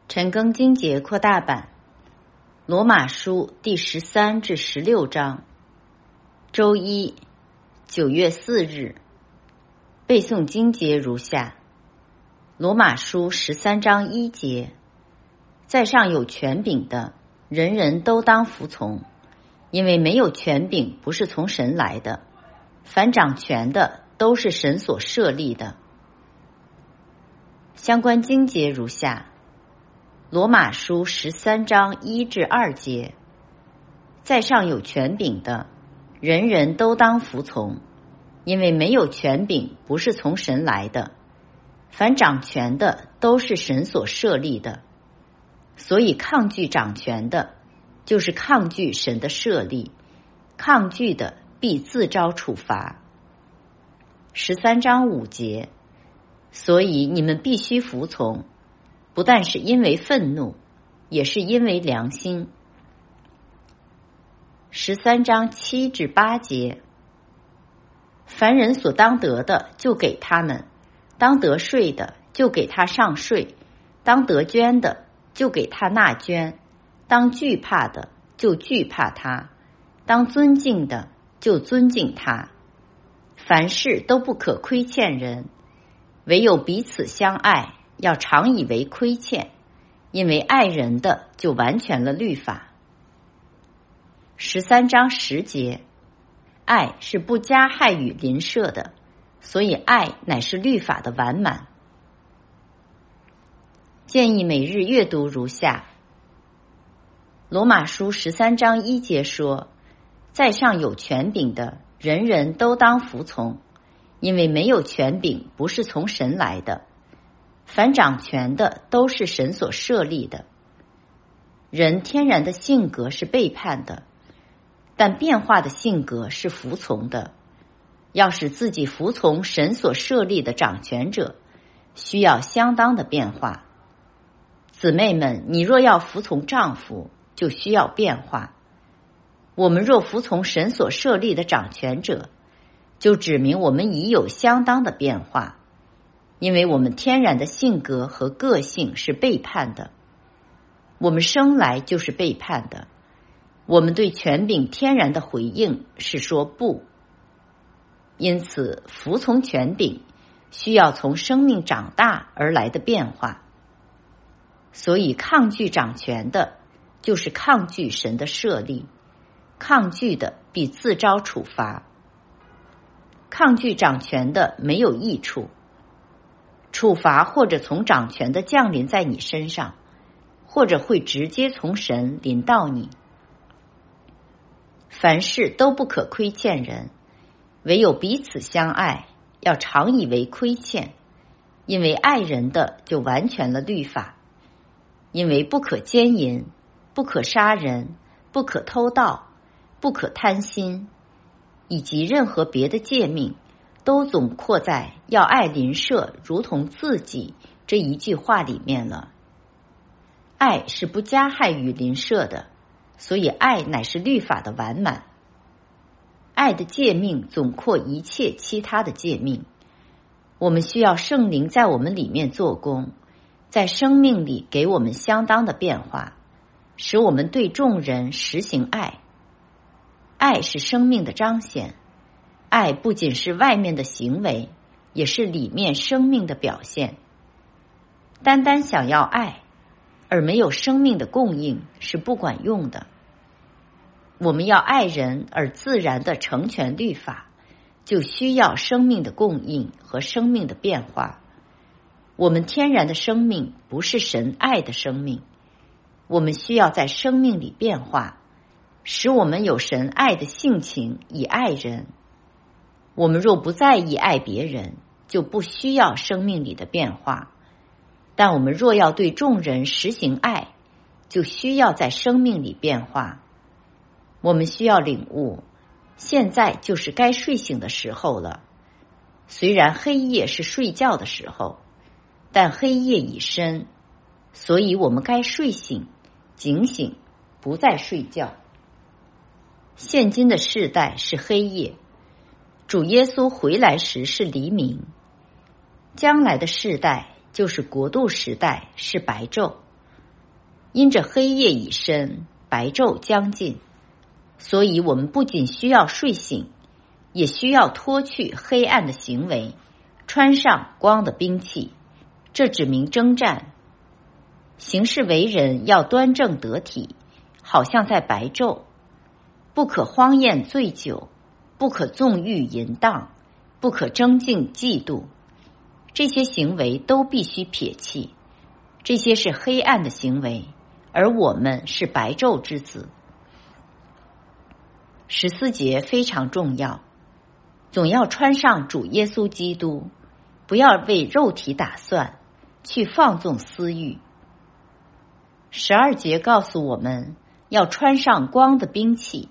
陈庚经节扩大版，罗马书第13至16章，周一9月4日，背诵经节如下：罗马书13章1节，在上有权柄的，人人都当服从，因为没有权柄不是从神来的，凡掌权的都是神所设立的。相关经节如下：罗马书13章1至2节，在上有权柄的，人人都当服从，因为没有权柄不是从神来的，凡掌权的都是神所设立的。所以抗拒掌权的，就是抗拒神的设立，抗拒的必自招处罚。13章5节，所以你们必须服从，不但是因为愤怒，也是因为良心。13章7至8节，凡人所当得的就给他们，当得税的就给他上税，当得捐的就给他纳捐，当惧怕的就惧怕他，当尊敬的就尊敬他。凡事都不可亏欠人，唯有彼此相爱，要常以为亏欠，因为爱人的就完全了律法。13章10节，爱是不加害于邻舍的，所以爱乃是律法的完满。建议每日阅读如下：罗马书13章1节说，在上有权柄的，人人都当服从，因为没有权柄不是从神来的，凡掌权的都是神所设立的。人天然的性格是背叛的，但变化的性格是服从的。要使自己服从神所设立的掌权者，需要相当的变化。姊妹们，你若要服从丈夫，就需要变化。我们若服从神所设立的掌权者，就指明我们已有相当的变化，因为我们天然的性格和个性是背叛的，我们生来就是背叛的。我们对权柄天然的回应是说不，因此服从权柄需要从生命长大而来的变化。所以抗拒掌权的，就是抗拒神的设立，抗拒的必自招处罚。抗拒掌权的没有益处，处罚或者从掌权的降临在你身上，或者会直接从神临到你。凡事都不可亏欠人，唯有彼此相爱，要常以为亏欠，因为爱人的就完全了律法。因为不可奸淫，不可杀人，不可偷盗，不可贪心，以及任何别的诫命，都总括在要爱邻舍如同自己这一句话里面了。爱是不加害于邻舍的，所以爱乃是律法的完满。爱的诫命总括一切其他的诫命。我们需要圣灵在我们里面做工，在生命里给我们相当的变化，使我们对众人实行爱。爱是生命的彰显，爱不仅是外面的行为，也是里面生命的表现。单单想要爱，而没有生命的供应是不管用的。我们要爱人而自然的成全律法，就需要生命的供应和生命的变化。我们天然的生命不是神爱的生命，我们需要在生命里变化，使我们有神爱的性情以爱人。我们若不在意爱别人，就不需要生命里的变化。但我们若要对众人实行爱，就需要在生命里变化。我们需要领悟，现在就是该睡醒的时候了。虽然黑夜是睡觉的时候，但黑夜已深，所以我们该睡醒，警醒，不再睡觉。现今的世代是黑夜，主耶稣回来时是黎明，将来的世代就是国度时代，是白昼。 因着黑夜已深，白昼将近，所以我们不仅需要睡醒，也需要脱去黑暗的行为，穿上光的兵器。这指明征战。行事为人要端正得体，好像在白昼，不可荒宴醉酒，不可纵欲淫荡，不可争竞嫉妒。这些行为都必须撇弃，这些是黑暗的行为，而我们是白昼之子。14节非常重要，总要穿上主耶稣基督，不要为肉体打算，去放纵私欲。12节告诉我们要穿上光的兵器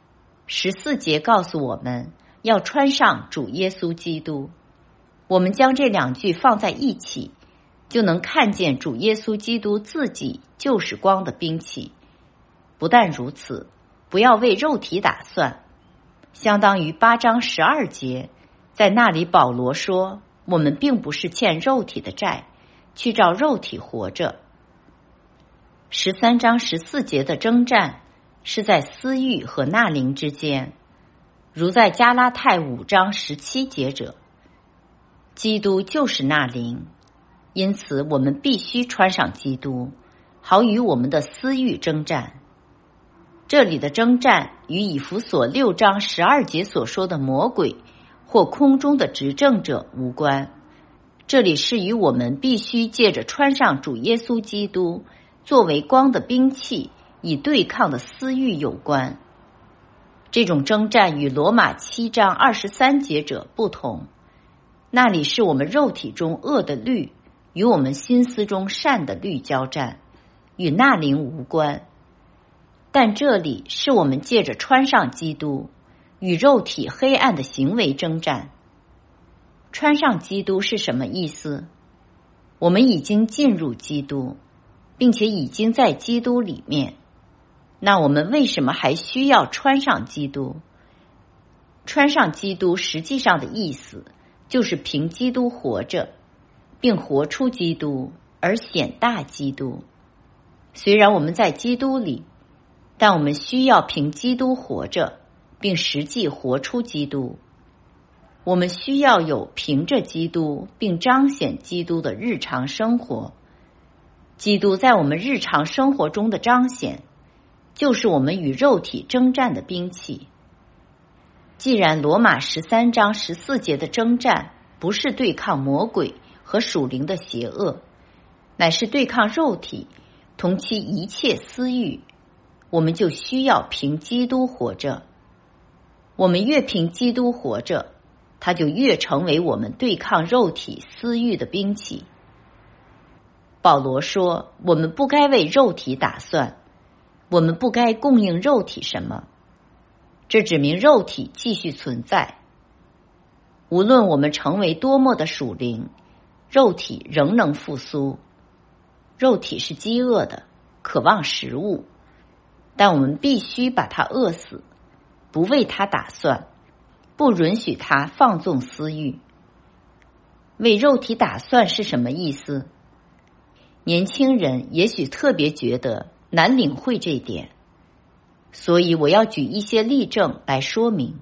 ，14节告诉我们要穿上主耶稣基督。我们将这两句放在一起，就能看见主耶稣基督自己就是光的兵器。不但如此，不要为肉体打算，相当于8章12节，在那里保罗说，我们并不是欠肉体的债，去照肉体活着。13章14节的征战是在私欲和纳灵之间，如在加拉太5章17节者。基督就是纳灵，因此我们必须穿上基督，好与我们的私欲征战。这里的征战与以弗所6章12节所说的魔鬼或空中的执政者无关，这里是与我们必须借着穿上主耶稣基督作为光的兵器以对抗的私欲有关。这种征战与罗马7章23节者不同，那里是我们肉体中恶的律与我们心思中善的律交战，与纳灵无关。但这里是我们借着穿上基督与肉体黑暗的行为征战。穿上基督是什么意思？我们已经进入基督，并且已经在基督里面，那我们为什么还需要穿上基督？穿上基督实际上的意思就是凭基督活着，并活出基督而显大基督。虽然我们在基督里，但我们需要凭基督活着，并实际活出基督。我们需要有凭着基督并彰显基督的日常生活。基督在我们日常生活中的彰显，就是我们与肉体征战的兵器。既然罗马13章14节的征战不是对抗魔鬼和属灵的邪恶，乃是对抗肉体同其一切私欲，我们就需要凭基督活着。我们越凭基督活着，它就越成为我们对抗肉体私欲的兵器。保罗说，我们不该为肉体打算，我们不该供应肉体什么。这指明肉体继续存在。无论我们成为多么的属灵，肉体仍能复苏。肉体是饥饿的，渴望食物，但我们必须把它饿死，不为它打算，不允许它放纵私欲。为肉体打算是什么意思？年轻人也许特别觉得难领会这一点，所以我要举一些例证来说明。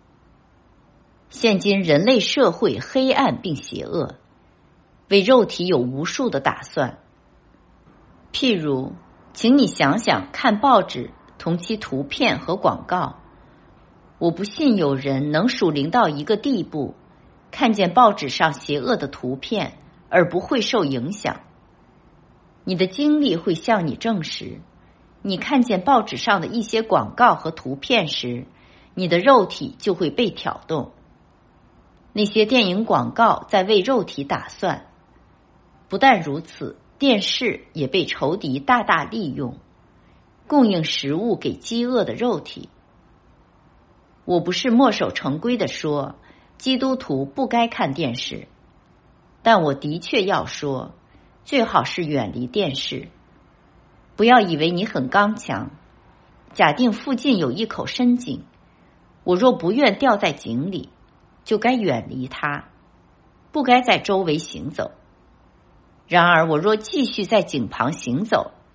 现今人类社会黑暗并邪恶，为肉体有无数的打算。譬如，请你想想看报纸同其图片和广告。我不信有人能属灵到一个地步，看见报纸上邪恶的图片而不会受影响。你的经历会向你证实，你看见报纸上的一些广告和图片时，你的肉体就会被挑动。那些电影广告在为肉体打算。不但如此，电视也被仇敌大大利用，供应食物给饥饿的肉体。我不是墨守成规地说，基督徒不该看电视，但我的确要说，最好是远离电视。不要以为你很刚强。假定附近有一口深井，我若不愿掉在井里，就该远离它，不该在周围行走。然而我若继续在井旁行走，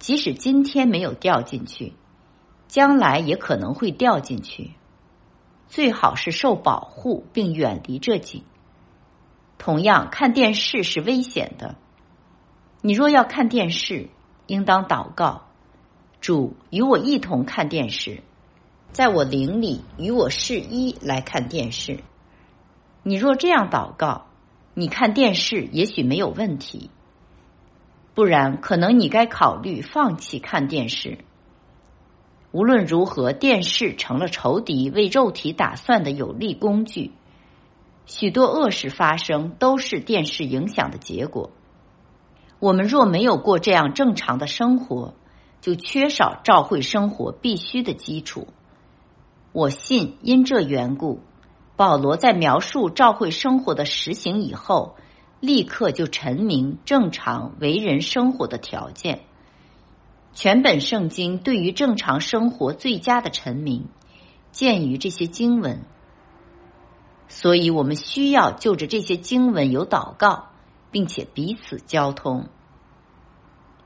即使今天没有掉进去，将来也可能会掉进去。最好是受保护并远离这井。同样，看电视是危险的。你若要看电视，应当祷告：主，与我一同看电视，在我灵里与我是一来看电视。你若这样祷告，你看电视也许没有问题，不然可能你该考虑放弃看电视。无论如何，电视成了仇敌为肉体打算的有力工具。许多恶事发生都是电视影响的结果。我们若没有过这样正常的生活，就缺少教会生活必须的基础。我信，因这缘故，保罗在描述教会生活的实行以后，立刻就陈明正常为人生活的条件。全本圣经对于正常生活最佳的陈明，见于这些经文。所以我们需要就着这些经文有祷告，并且彼此交通。